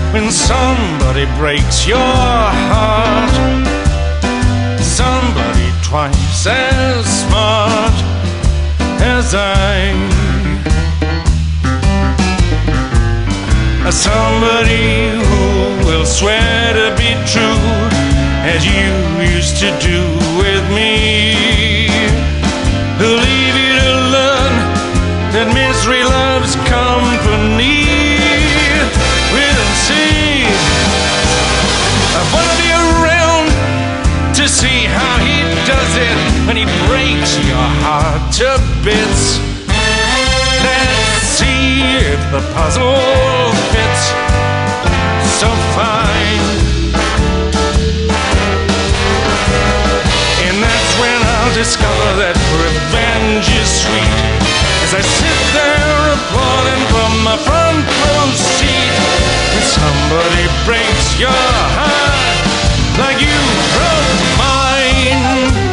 when somebody breaks your heart. Somebody twice as smart as I. Somebody who will swear to be true as you used to do with me. Who'll leave you to learn that misery loves company. We'll see. I wanna be around to see how he does it when he breaks your heart to bits. Let's see if the puzzle fits so fine. And that's when I'll discover that revenge is sweet, as I sit there applauding from my front row seat. When somebody breaks your heart like you broke mine.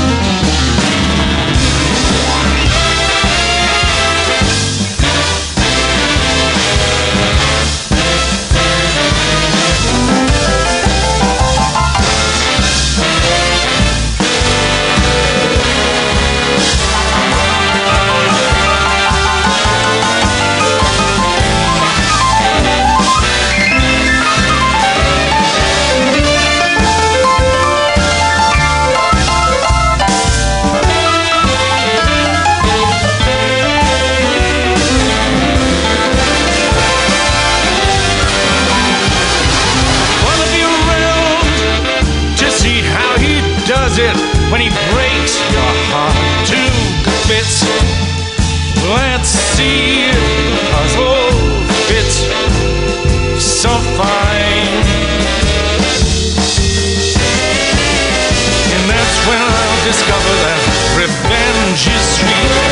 It when he breaks your heart to bits. Let's see if the puzzle fits so fine. And that's when I'll discover that revenge is sweet,